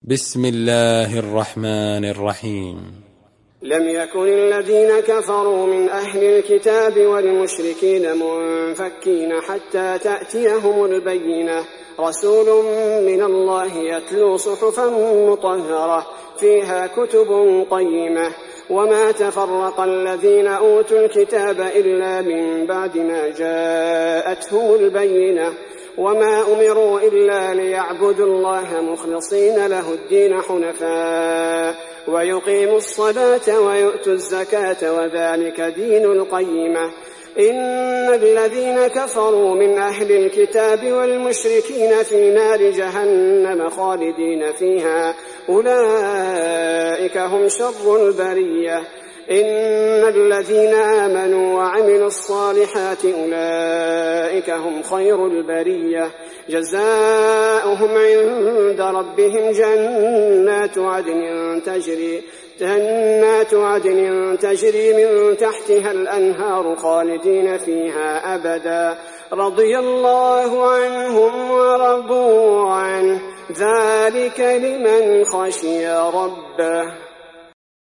بسم الله الرحمن الرحيم. لم يكن الذين كفروا من أهل الكتاب والمشركين منفكين حتى تأتيهم البينة، رسول من الله يتلو صحفا مطهرة فيها كتب قيمة. وما تفرق الذين أوتوا الكتاب إلا من بعد ما جاءتهم البينة، وما أمروا إلا ليعبدوا الله مخلصين له الدين حنفاء ويقيموا الصلاة ويؤتوا الزكاة وذلك دين القيمة. إن الذين كفروا من أهل الكتاب والمشركين في نار جهنم خالدين فيها أولئك هم شر البرية. إن الذين آمنوا وعملوا الصالحات أولئك هم خير البرية، جزاؤهم عند ربهم جنات عدن تجري من تحتها الأنهار خالدين فيها أبدا، رضي الله عنهم ورضوا عنه، ذلك لمن خشي ربه.